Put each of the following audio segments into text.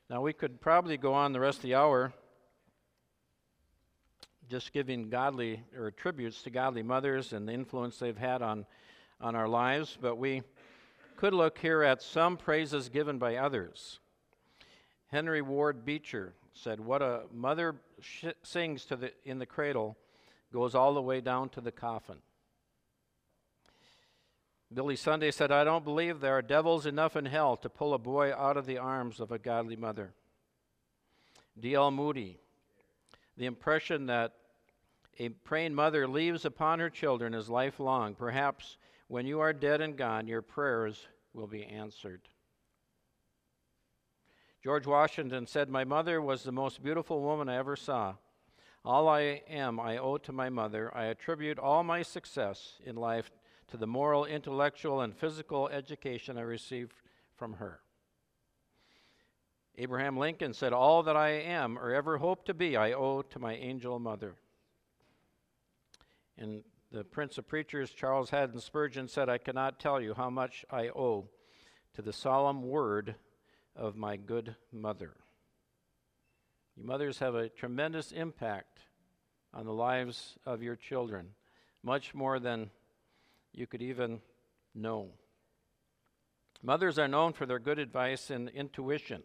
Now, we could probably go on the rest of the hour just giving godly or tributes to godly mothers and the influence they've had on our lives, but we could look here at some praises given by others. Henry Ward Beecher said, "What a mother sings in the cradle goes all the way down to the coffin." Billy Sunday said, "I don't believe there are devils enough in hell to pull a boy out of the arms of a godly mother." D.L. Moody, "The impression that a praying mother leaves upon her children is lifelong. Perhaps when you are dead and gone, your prayers will be answered." George Washington said, "My mother was the most beautiful woman I ever saw. All I am I owe to my mother. I attribute all my success in life to the moral, intellectual, and physical education I received from her." Abraham Lincoln said, "All that I am or ever hope to be, I owe to my angel mother." And the Prince of Preachers, Charles Haddon Spurgeon, said, "I cannot tell you how much I owe to the solemn word of my good mother." You mothers have a tremendous impact on the lives of your children, much more than you could even know. Mothers are known for their good advice and intuition.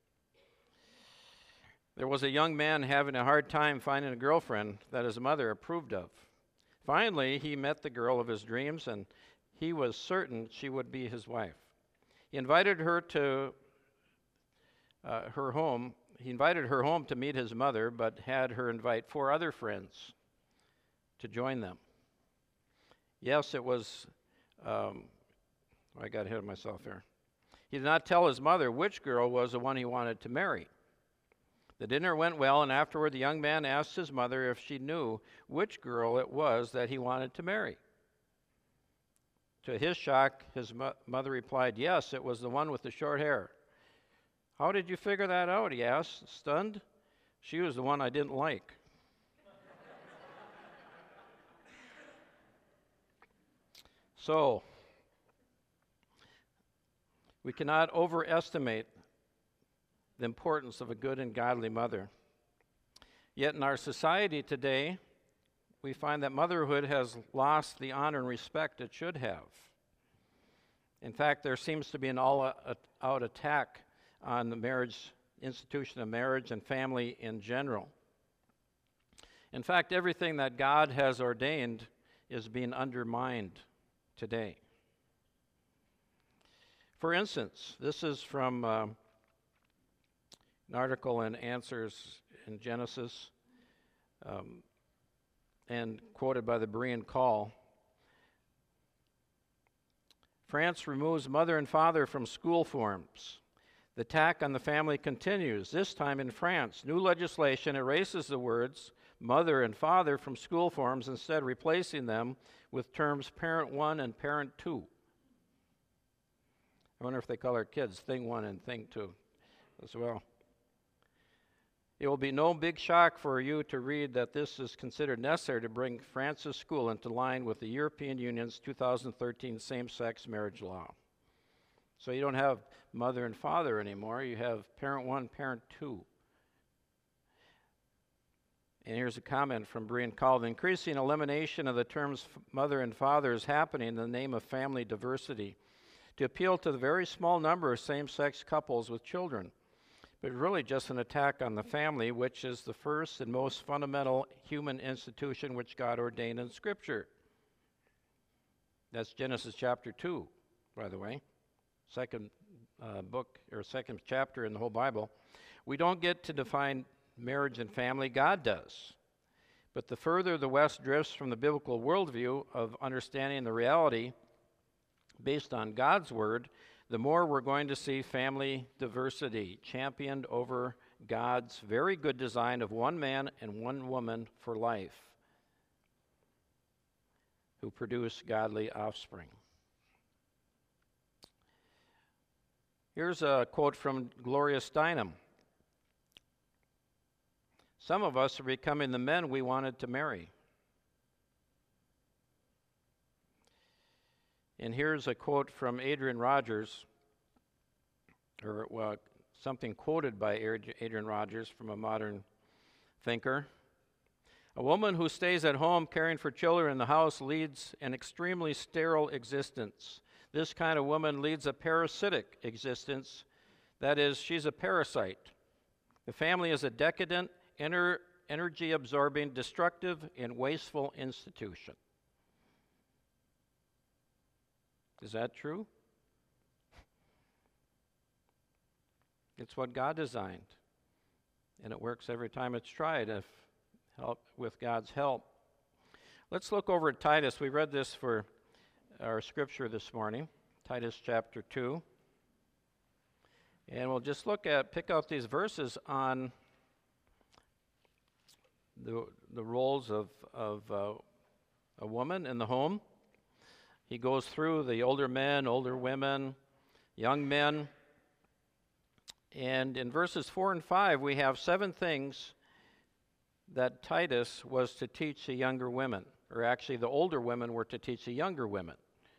There was a young man having a hard time finding a girlfriend that his mother approved of. Finally, he met the girl of his dreams, and he was certain she would be his wife. He invited her to her home. He invited her home to meet his mother, but had her invite 4 other friends to join them. Yes, it was, I got ahead of myself there. He did not tell his mother which girl was the one he wanted to marry. The dinner went well, and afterward the young man asked his mother if she knew which girl it was that he wanted to marry. To his shock, his mother replied, "Yes, it was the one with the short hair." "How did you figure that out?" he asked, stunned. "She was the one I didn't like." So, we cannot overestimate the importance of a good and godly mother. Yet in our society today, we find that motherhood has lost the honor and respect it should have. In fact, there seems to be an all-out attack on the marriage, institution of marriage and family in general. In fact, everything that God has ordained is being undermined today. For instance, this is from an article in Answers in Genesis and quoted by the Berean Call. France removes mother and father from school forms. The attack on the family continues, this time in France. New legislation erases the words mother and father from school forms, instead replacing them with terms parent 1 and parent 2. I wonder if they call our kids thing 1 and thing 2 as well. It will be no big shock for you to read that this is considered necessary to bring France's school into line with the European Union's 2013 same-sex marriage law. So you don't have mother and father anymore. You have parent 1, parent 2. And here's a comment from Berean Call. The increasing elimination of the terms mother and father is happening in the name of family diversity to appeal to the very small number of same-sex couples with children. But really just an attack on the family, which is the first and most fundamental human institution which God ordained in Scripture. That's Genesis chapter 2, by the way. Second book, or second chapter in the whole Bible. We don't get to define marriage and family, God does. But the further the West drifts from the biblical worldview of understanding the reality based on God's Word, the more we're going to see family diversity championed over God's very good design of one man and one woman for life who produce godly offspring. Here's a quote from Gloria Steinem. Some of us are becoming the men we wanted to marry. And here's a quote from Adrian Rogers, something quoted by Adrian Rogers from a modern thinker. A woman who stays at home caring for children in the house leads an extremely sterile existence. This kind of woman leads a parasitic existence. That is, she's a parasite. The family is a decadent, energy-absorbing, destructive, and wasteful institution. Is that true? It's what God designed, and it works every time it's tried with God's help. Let's look over at Titus. We read this for our scripture this morning, Titus chapter 2. And we'll just pick out these verses on the roles of a woman in the home. He goes through the older men, older women, young men. And in verses 4 and 5, we have 7 things that Titus was to teach the younger women, or actually the older women were to teach the younger women.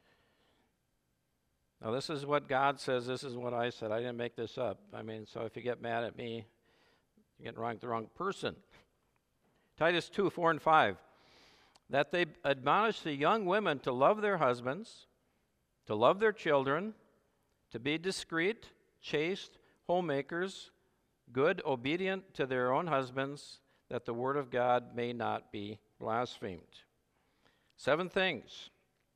Now, this is what God says. This is what I said. I didn't make this up. So if you get mad at me, you're getting the wrong person. Titus 2, 4 and 5. That they admonish the young women to love their husbands, to love their children, to be discreet, chaste, homemakers, good, obedient to their own husbands, that the word of God may not be blasphemed. 7 things.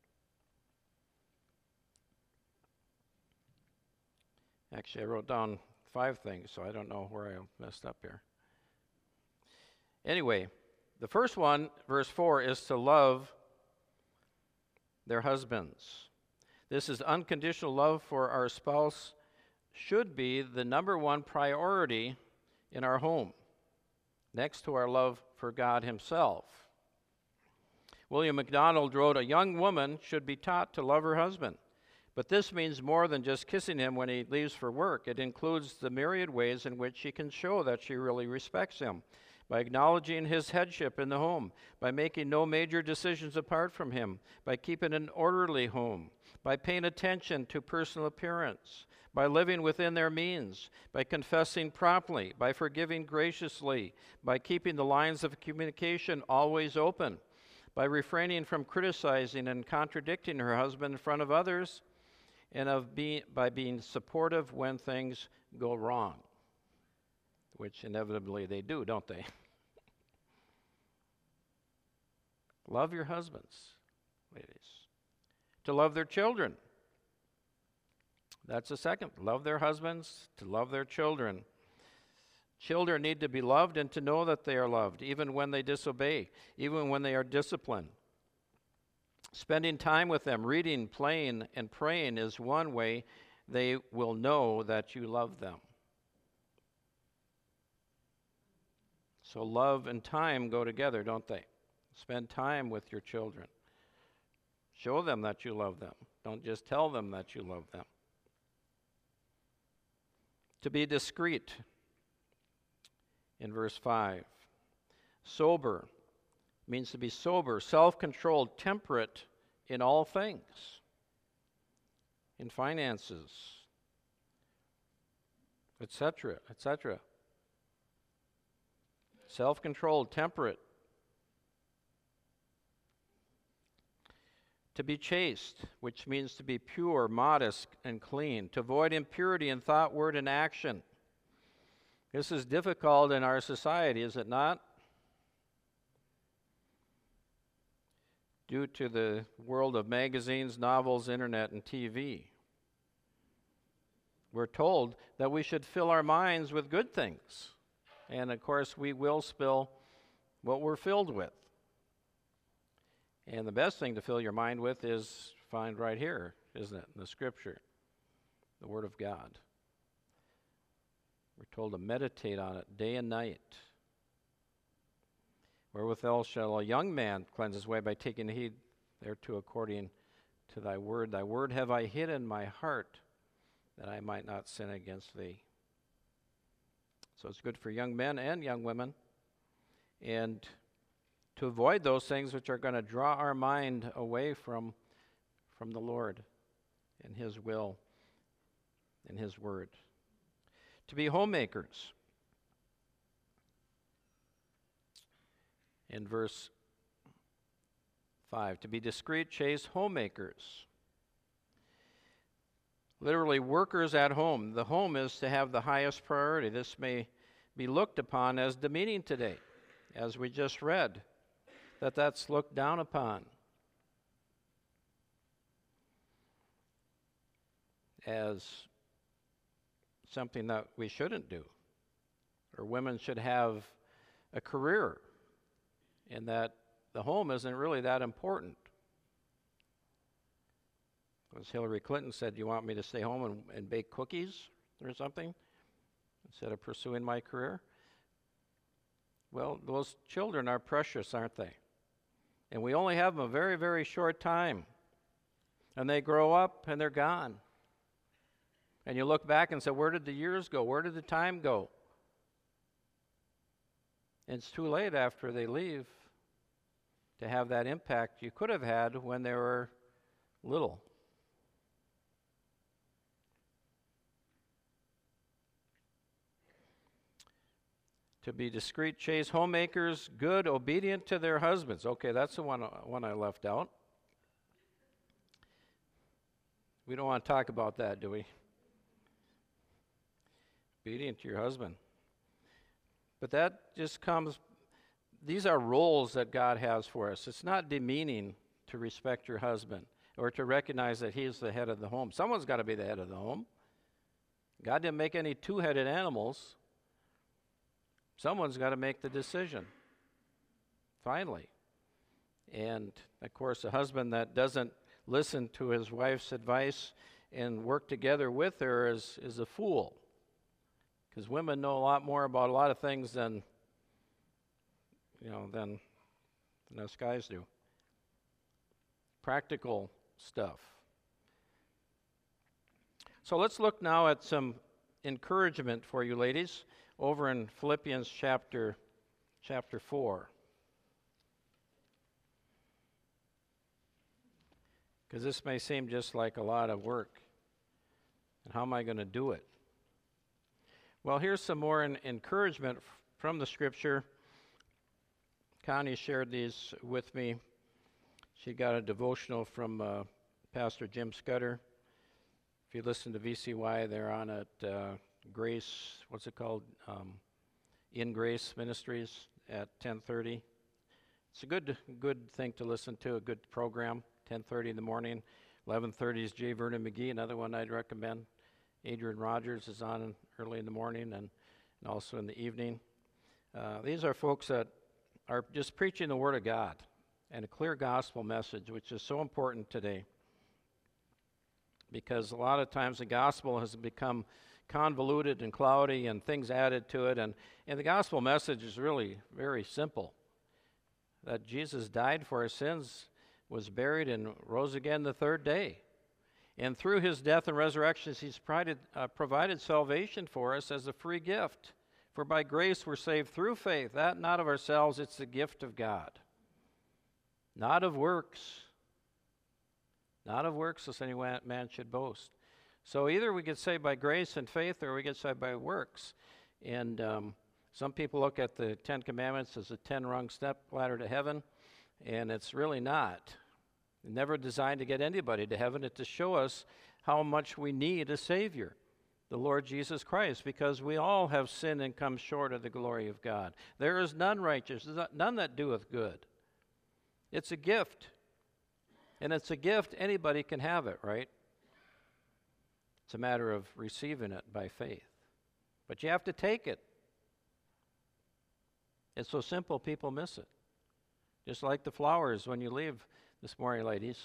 Actually, I wrote down 5 things, so I don't know where I messed up here. Anyway, the first one, verse 4, is to love their husbands. This is unconditional love for our spouse should be the number one priority in our home, next to our love for God himself. William MacDonald wrote, "A young woman should be taught to love her husband. But this means more than just kissing him when he leaves for work. It includes the myriad ways in which she can show that she really respects him. By acknowledging his headship in the home, by making no major decisions apart from him, by keeping an orderly home, by paying attention to personal appearance, by living within their means, by confessing promptly, by forgiving graciously, by keeping the lines of communication always open, by refraining from criticizing and contradicting her husband in front of others, and by being supportive when things go wrong," which inevitably they do, don't they? Love your husbands, ladies. To love their children. That's the second. Love their husbands, to love their children. Children need to be loved and to know that they are loved, even when they disobey, even when they are disciplined. Spending time with them, reading, playing, and praying is one way they will know that you love them. So love and time go together, don't they? Spend time with your children. Show them that you love them. Don't just tell them that you love them. To be discreet, in verse 5. Sober means to be sober, self-controlled, temperate in all things, in finances, etc., etc. Self-controlled, temperate. To be chaste, which means to be pure, modest, and clean. To avoid impurity in thought, word, and action. This is difficult in our society, is it not? Due to the world of magazines, novels, internet, and TV. We're told that we should fill our minds with good things. And of course, we will spill what we're filled with. And the best thing to fill your mind with is found right here, isn't it? In the Scripture, the Word of God. We're told to meditate on it day and night. Wherewithal shall a young man cleanse his way by taking heed thereto according to thy word. Thy word have I hid in my heart, that I might not sin against thee. So it's good for young men and young women. And to avoid those things which are going to draw our mind away from the Lord and his will and his word. To be homemakers. In verse 5, to be discreet, chaste homemakers. Literally, workers at home. The home is to have the highest priority. This may be looked upon as demeaning today, as we just read, that's looked down upon as something that we shouldn't do, or women should have a career, and that the home isn't really that important. As Hillary Clinton said, "Do you want me to stay home and bake cookies or something instead of pursuing my career?" Well, those children are precious, aren't they? And we only have them a very, very short time. And they grow up and they're gone. And you look back and say, where did the years go? Where did the time go? And it's too late after they leave to have that impact you could have had when they were little. To be discreet, chaste homemakers, good, obedient to their husbands. Okay, that's the one I left out. We don't want to talk about that, do we? Obedient to your husband. But that just comes, these are roles that God has for us. It's not demeaning to respect your husband or to recognize that he's the head of the home. Someone's got to be the head of the home. God didn't make any two-headed animals. Someone's got to make the decision, finally. And, of course, a husband that doesn't listen to his wife's advice and work together with her is a fool. Because women know a lot more about a lot of things than us guys do. Practical stuff. So let's look now at some encouragement for you ladies over in Philippians chapter 4. Because this may seem just like a lot of work. And how am I going to do it? Well, here's some more encouragement from the Scripture. Connie shared these with me. She got a devotional from Pastor Jim Scudder. If you listen to VCY, they're on at Grace, what's it called? In Grace Ministries at 10:30. It's a good thing to listen to, a good program. 10:30 in the morning. 11:30 is J. Vernon McGee, another one I'd recommend. Adrian Rogers is on early in the morning and also in the evening. These are folks that are just preaching the Word of God and a clear gospel message, which is so important today. Because a lot of times the gospel has become convoluted and cloudy and things added to it. And the gospel message is really very simple. That Jesus died for our sins, was buried, and rose again the third day. And through his death and resurrection, he's provided salvation for us as a free gift. For by grace we're saved through faith, that not of ourselves, it's the gift of God. Not of works. Not of works, lest any man should boast. So either we get saved by grace and faith, or we get saved by works. And some people look at the Ten Commandments as a 10-rung step ladder to heaven, and it's really not. Never designed to get anybody to heaven. It's to show us how much we need a Savior, the Lord Jesus Christ, because we all have sinned and come short of the glory of God. There is none righteous, none that doeth good. It's a gift. And it's a gift, anybody can have it, right? It's a matter of receiving it by faith. But you have to take it. It's so simple, people miss it. Just like the flowers when you leave this morning, ladies.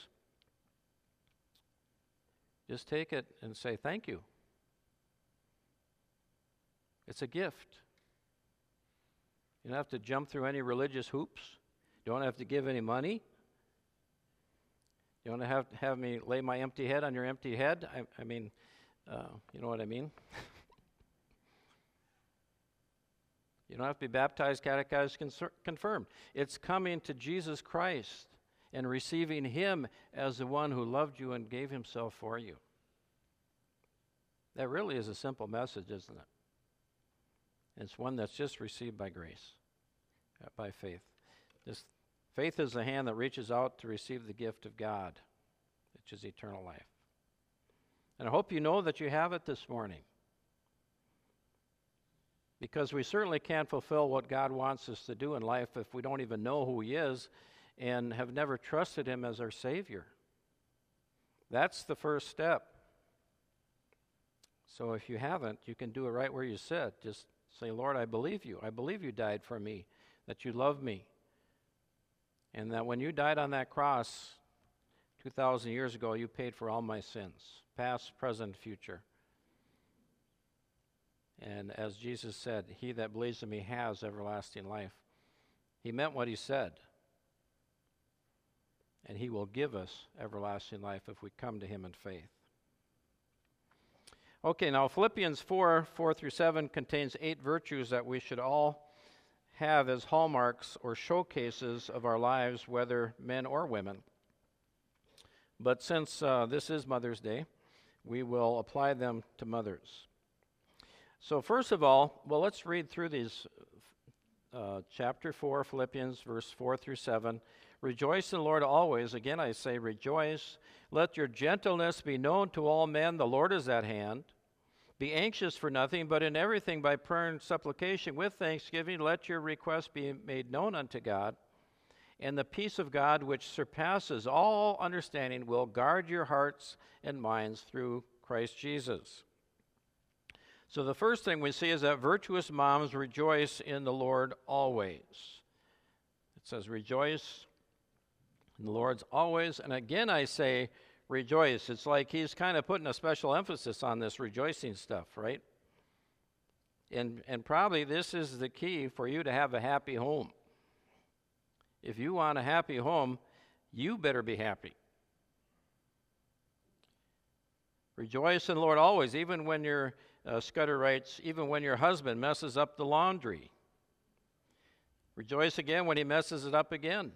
Just take it and say thank you. It's a gift. You don't have to jump through any religious hoops. You don't have to give any money. You don't have to have me lay my empty head on your empty head. I mean, you know what I mean? You don't have to be baptized, catechized, confirmed. It's coming to Jesus Christ and receiving him as the one who loved you and gave himself for you. That really is a simple message, isn't it? It's one that's just received by grace, by faith. Just faith is the hand that reaches out to receive the gift of God, which is eternal life. And I hope you know that you have it this morning, because we certainly can't fulfill what God wants us to do in life if we don't even know who He is and have never trusted Him as our Savior. That's the first step. So if you haven't, you can do it right where you sit. Just say, Lord, I believe you. I believe you died for me, that you love me, and that when you died on that cross 2,000 years ago, you paid for all my sins, past, present, future. And as Jesus said, he that believes in me has everlasting life. He meant what he said. And he will give us everlasting life if we come to him in faith. Okay, now Philippians 4:4-7 contains 8 virtues that we should all have as hallmarks or showcases of our lives, whether men or women. But since this is Mother's Day, we will apply them to mothers. So first of all, well, let's read through these. Chapter 4, Philippians, verse 4-7. Rejoice in the Lord always. Again, I say rejoice. Let your gentleness be known to all men. The Lord is at hand. Be anxious for nothing, but in everything by prayer and supplication with thanksgiving, let your requests be made known unto God. And the peace of God, which surpasses all understanding, will guard your hearts and minds through Christ Jesus. So the first thing we see is that virtuous moms rejoice in the Lord always. It says rejoice in the Lord's always. And again, I say rejoice. It's like he's kind of putting a special emphasis on this rejoicing stuff, right? And probably this is the key for you to have a happy home. If you want a happy home, you better be happy. Rejoice in the Lord always, even when your Scudder writes, even when your husband messes up the laundry. Rejoice again when he messes it up again.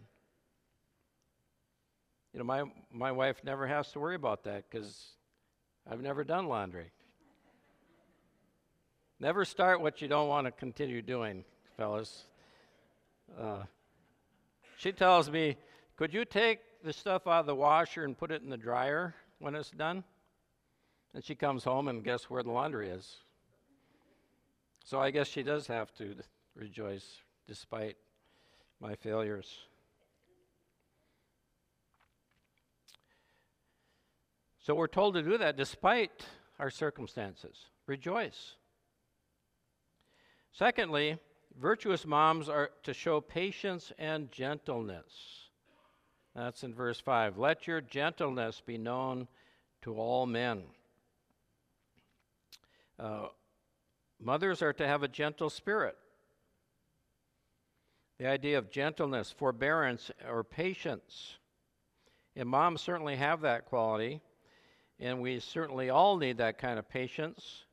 You know, my wife never has to worry about that because I've never done laundry. Never start what you don't want to continue doing, fellas. She tells me, could you take the stuff out of the washer and put it in the dryer when it's done? And she comes home and guess where the laundry is? So I guess she does have to rejoice despite my failures. So we're told to do that despite our circumstances. Rejoice. Secondly, virtuous moms are to show patience and gentleness. That's in verse 5. Let your gentleness be known to all men. Mothers are to have a gentle spirit. The idea of gentleness, forbearance, or patience. And moms certainly have that quality, and we certainly all need that kind of patience.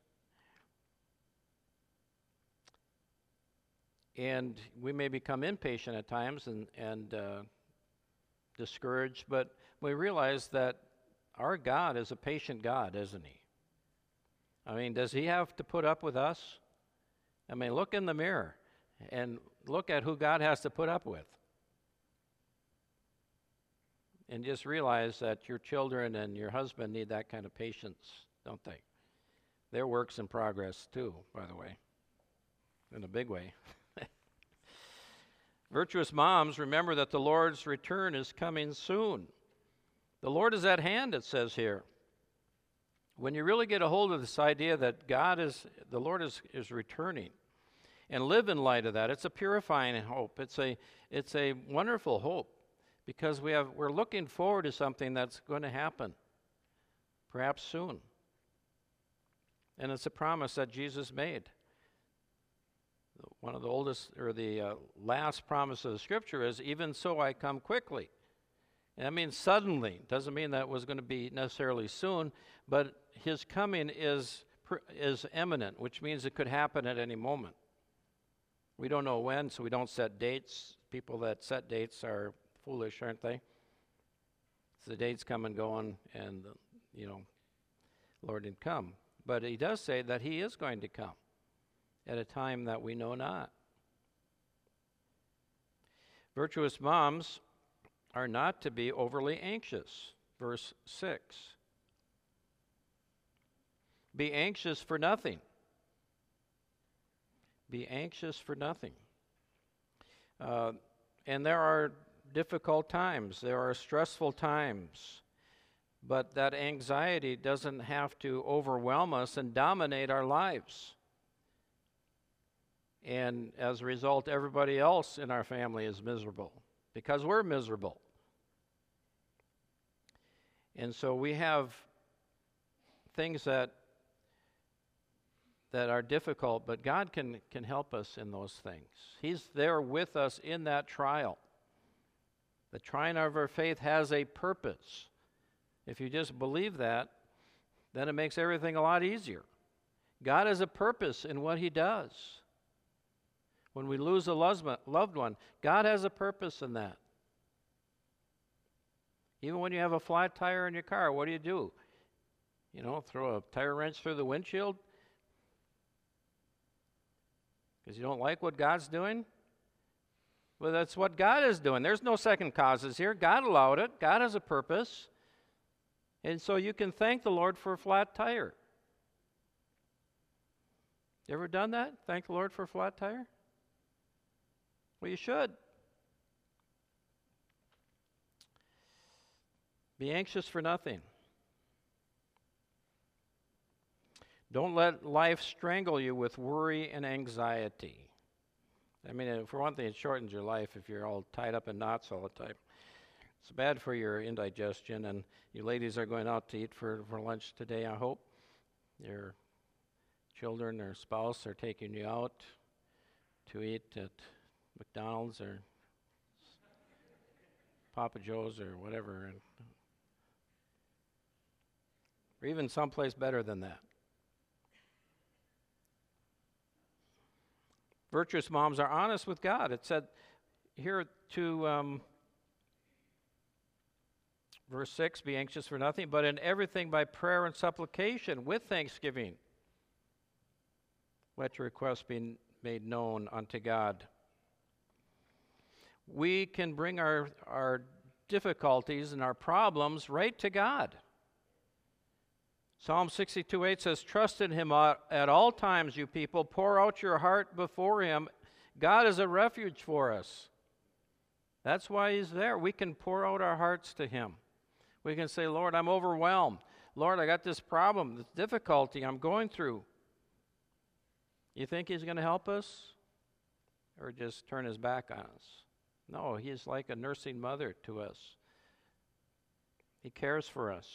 And we may become impatient at times and discouraged, but we realize that our God is a patient God, isn't he? I mean, does he have to put up with us? I mean, look in the mirror and look at who God has to put up with. And just realize that your children and your husband need that kind of patience, don't they? They're works in progress too, by the way, in a big way. Virtuous moms remember that the Lord's return is coming soon. The Lord is at hand, it says here. When you really get a hold of this idea that the Lord is returning, and live in light of that, it's a purifying hope. It's a wonderful hope because we're looking forward to something that's going to happen, perhaps soon. And it's a promise that Jesus made. One of the oldest or the last promise of the Scripture is, "Even so, I come quickly." And that means suddenly. Doesn't mean that it was going to be necessarily soon, but his coming is imminent, which means it could happen at any moment. We don't know when, so we don't set dates. People that set dates are foolish, aren't they? So the dates come and go, and Lord didn't come. But he does say that he is going to come. at a time that we know not. Virtuous moms are not to be overly anxious. Verse 6. Be anxious for nothing. Be anxious for nothing. And there are difficult times. There are stressful times. But that anxiety doesn't have to overwhelm us and dominate our lives. And as a result, everybody else in our family is miserable because we're miserable. And so we have things that are difficult, but God can help us in those things. He's there with us in that trial. The trying of our faith has a purpose. If you just believe that, then it makes everything a lot easier. God has a purpose in what He does. When we lose a loved one, God has a purpose in that. Even when you have a flat tire in your car, what do? Throw a tire wrench through the windshield? Because you don't like what God's doing? Well, that's what God is doing. There's no second causes here. God allowed it. God has a purpose. And so you can thank the Lord for a flat tire. You ever done that? Thank the Lord for a flat tire? Well, you should. Be anxious for nothing. Don't let life strangle you with worry and anxiety. I mean, for one thing, it shortens your life if you're all tied up in knots all the time. It's bad for your indigestion, and you ladies are going out to eat for lunch today, I hope. Your children or spouse are taking you out to eat at McDonald's or Papa Joe's or whatever, or even someplace better than that. Virtuous moms are honest with God. It said here to verse 6, be anxious for nothing, but in everything by prayer and supplication with thanksgiving, let your requests be made known unto God. We can bring our difficulties and our problems right to God. Psalm 62:8 says, trust in Him at all times, you people. Pour out your heart before Him. God is a refuge for us. That's why He's there. We can pour out our hearts to Him. We can say, Lord, I'm overwhelmed. Lord, I got this problem, this difficulty I'm going through. You think He's going to help us? Or just turn His back on us? No, He's like a nursing mother to us. He cares for us.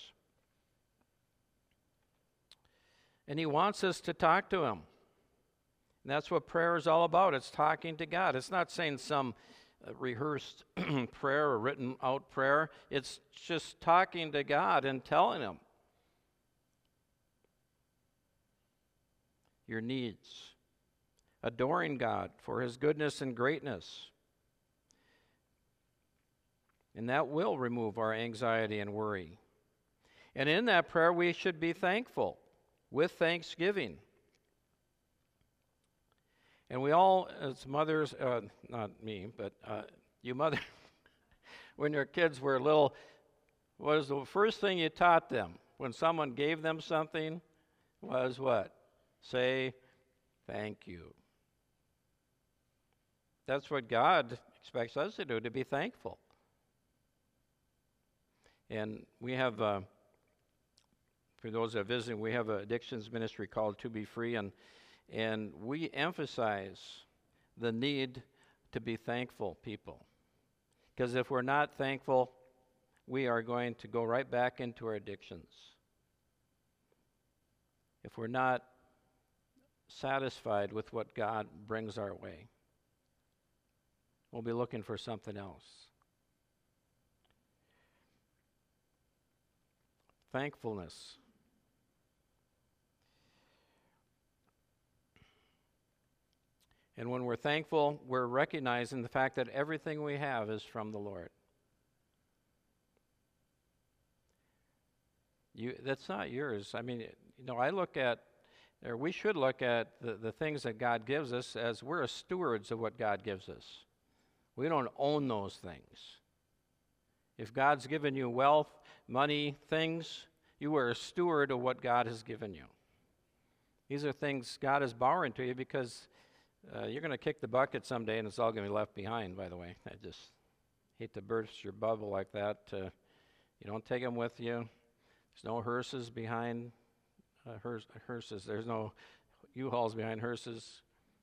And He wants us to talk to Him. And that's what prayer is all about. It's talking to God. It's not saying some rehearsed prayer or written out prayer. It's just talking to God and telling Him your needs. Adoring God for His goodness and greatness. And that will remove our anxiety and worry. And in that prayer, we should be thankful with thanksgiving. And we all, as mothers, not me, but you mother, when your kids were little, what was the first thing you taught them when someone gave them something? Was what? Say thank you. That's what God expects us to do, to be thankful. And we have, for those that are visiting, we have an addictions ministry called To Be Free, and we emphasize the need to be thankful people. Because if we're not thankful, we are going to go right back into our addictions. If we're not satisfied with what God brings our way, we'll be looking for something else. Thankfulness. And when we're thankful, we're recognizing the fact that everything we have is from the Lord. That's not yours. I mean, I look at or we should look at the things that God gives us as we're stewards of what God gives us. We don't own those things. If God's given you wealth, money, things, you are a steward of what God has given you. These are things God is borrowing to you because you're going to kick the bucket someday and it's all going to be left behind, by the way. I just hate to burst your bubble like that. You don't take them with you. There's no hearses behind hearses. There's no U-Hauls behind hearses.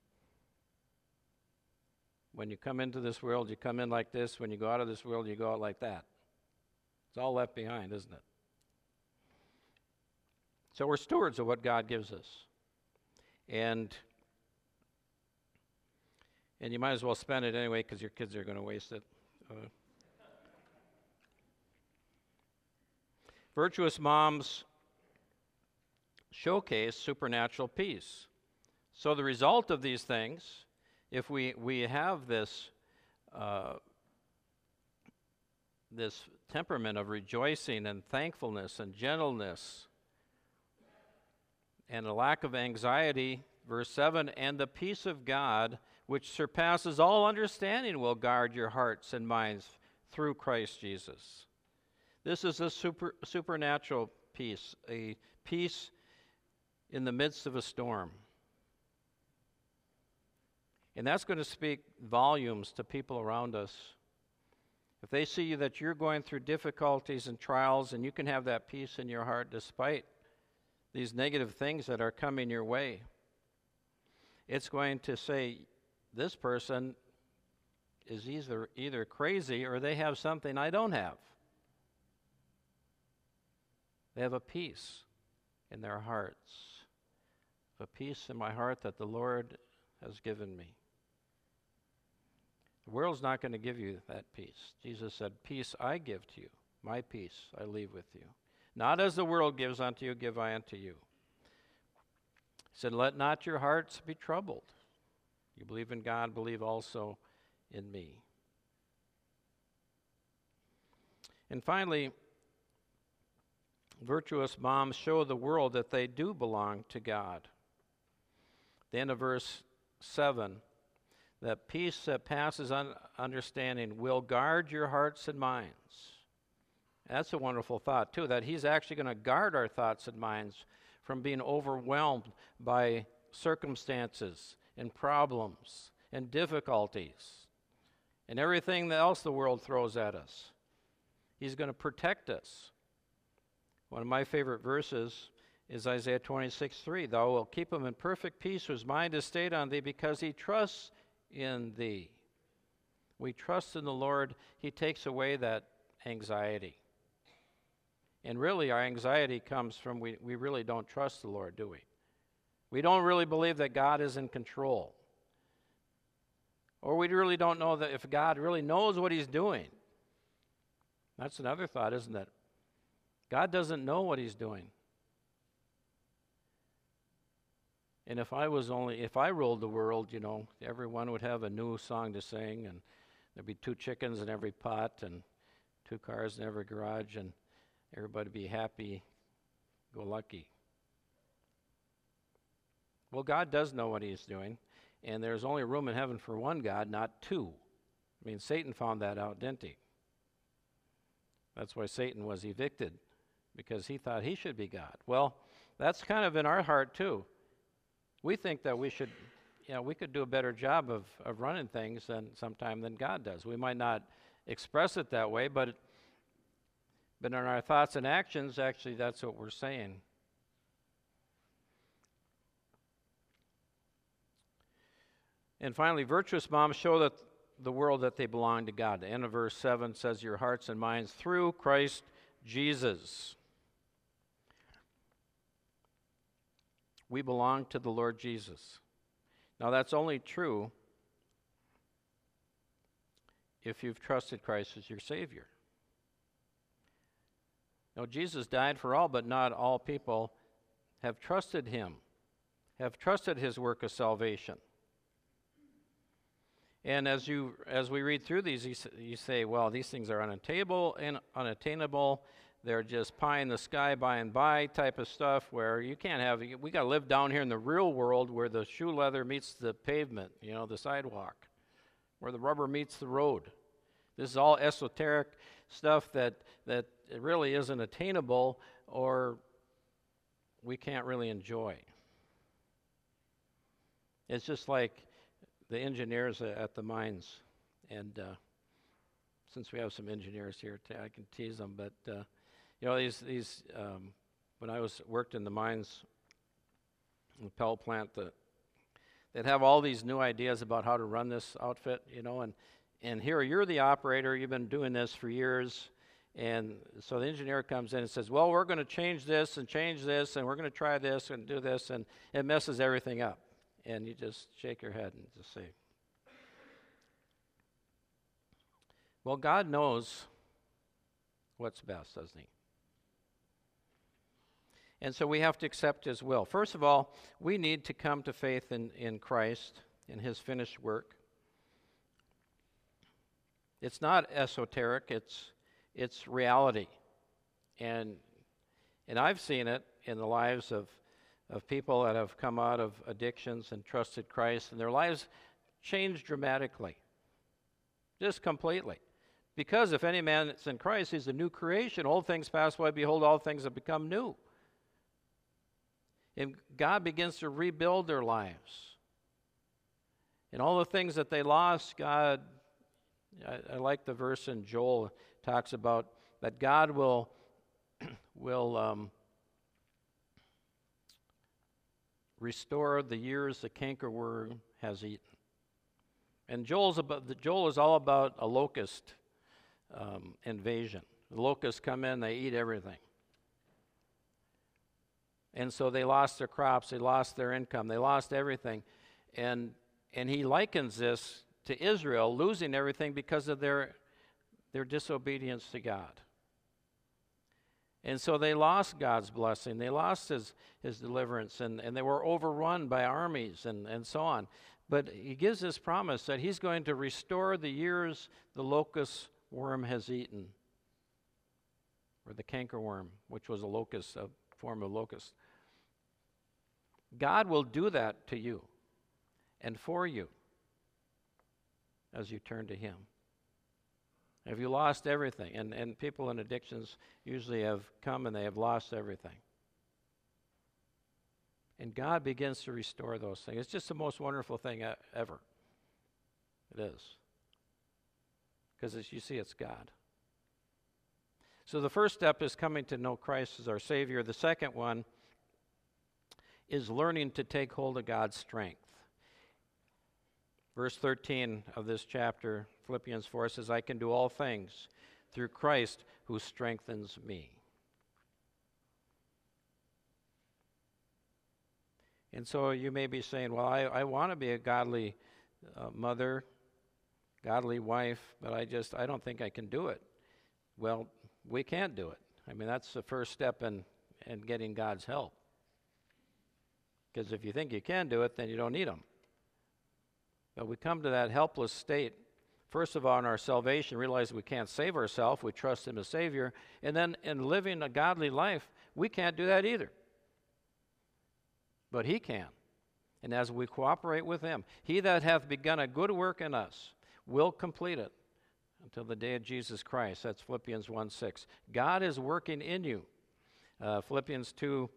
When you come into this world, you come in like this. When you go out of this world, you go out like that. It's all left behind, isn't it? So we're stewards of what God gives us. And you might as well spend it anyway because your kids are going to waste it. Virtuous moms showcase supernatural peace. So the result of these things, if we have this this temperament of rejoicing and thankfulness and gentleness and a lack of anxiety, verse 7, and the peace of God, which surpasses all understanding, will guard your hearts and minds through Christ Jesus. This is a supernatural peace, a peace in the midst of a storm. And that's going to speak volumes to people around us. If they see that you're going through difficulties and trials and you can have that peace in your heart despite these negative things that are coming your way, it's going to say, this person is either crazy or they have something I don't have. They have a peace in their hearts, a peace in my heart that the Lord has given me. The world's not going to give you that peace. Jesus said, peace I give to you, my peace I leave with you. Not as the world gives unto you, give I unto you. He said, let not your hearts be troubled. You believe in God, believe also in me. And finally, virtuous moms show the world that they do belong to God. The end of verse 7, that peace that passes understanding will guard your hearts and minds. That's a wonderful thought, too, that he's actually going to guard our thoughts and minds from being overwhelmed by circumstances and problems and difficulties and everything else the world throws at us. He's going to protect us. One of my favorite verses is Isaiah 26:3. Thou wilt keep him in perfect peace whose mind is stayed on thee because he trusts in thee. We trust in the Lord. He takes away that anxiety. And really, our anxiety comes from we really don't trust the Lord, do we? We don't really believe that God is in control. Or we really don't know that if God really knows what he's doing. That's another thought, isn't it? God doesn't know what he's doing. And if I ruled the world, everyone would have a new song to sing, and there'd be 2 chickens in every pot and 2 cars in every garage, and everybody would be happy, go lucky. Well, God does know what he's doing, and there's only room in heaven for one God, not 2. I mean, Satan found that out, didn't he? That's why Satan was evicted, because he thought he should be God. Well, that's kind of in our heart, too. We think that we could do a better job of running things than God does. We might not express it that way, but in our thoughts and actions, actually, that's what we're saying. And finally, virtuous moms show that the world that they belong to God. The end of verse 7 says, your hearts and minds through Christ Jesus. We belong to the Lord Jesus. Now, that's only true if you've trusted Christ as your Savior. Now, Jesus died for all, but not all people have trusted him, have trusted his work of salvation. And as we read through these, you say, well, these things are unattainable, they're just pie in the sky by and by type of stuff where you can't have, we got to live down here in the real world where the shoe leather meets the pavement, the sidewalk, where the rubber meets the road. This is all esoteric stuff that it really isn't attainable or we can't really enjoy. It's just like the engineers at the mines, and since we have some engineers here, I can tease them. But these when I worked in the mines, in the pellet plant, they'd have all these new ideas about how to run this outfit, and here you're the operator. You've been doing this for years, and so the engineer comes in and says, "Well, we're going to change this, and we're going to try this and do this," and it messes everything up. And you just shake your head and just say, well, God knows what's best, doesn't he? And so we have to accept his will. First of all, we need to come to faith in Christ, in his finished work. It's not esoteric, it's reality. And I've seen it in the lives of people that have come out of addictions and trusted Christ, and their lives changed dramatically, just completely. Because if any man is in Christ, he's a new creation. Old things pass away, behold, all things have become new. And God begins to rebuild their lives. And all the things that they lost, God, I like the verse in Joel, talks about that God will restore the years the cankerworm has eaten. And Joel is all about a locust invasion. The locusts come in, they eat everything. And so they lost their crops, they lost their income, they lost everything. And he likens this to Israel losing everything because of their disobedience to God. And so they lost God's blessing. They lost his deliverance, and they were overrun by armies and so on. But he gives this promise that he's going to restore the years the locust worm has eaten, or the cankerworm, which was a form of locust. God will do that to you and for you as you turn to him. Have you lost everything? And people in addictions usually have come and they have lost everything. And God begins to restore those things. It's just the most wonderful thing ever. It is. Because as you see, it's God. So the first step is coming to know Christ as our Savior. The second one is learning to take hold of God's strength. Verse 13 of this chapter, Philippians 4, says, I can do all things through Christ who strengthens me. And so you may be saying, well, I want to be a godly mother, godly wife, but I don't think I can do it. Well, we can't do it. I mean, that's the first step in getting God's help. Because if you think you can do it, then you don't need him. But we come to that helpless state, first of all, in our salvation, realize we can't save ourselves, we trust him as Savior, and then in living a godly life, we can't do that either. But he can. And as we cooperate with him, he that hath begun a good work in us will complete it until the day of Jesus Christ. That's Philippians 1:6. God is working in you. Philippians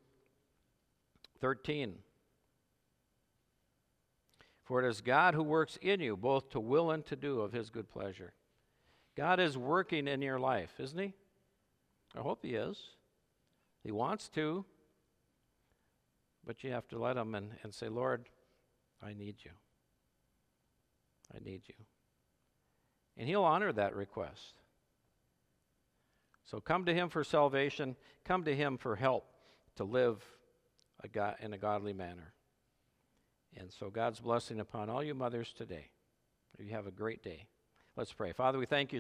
2:13. For it is God who works in you, both to will and to do of his good pleasure. God is working in your life, isn't he? I hope he is. He wants to. But you have to let him and say, Lord, I need you. I need you. And he'll honor that request. So come to him for salvation. Come to him for help to live in a godly manner. And so God's blessing upon all you mothers today. You have a great day. Let's pray. Father, we thank you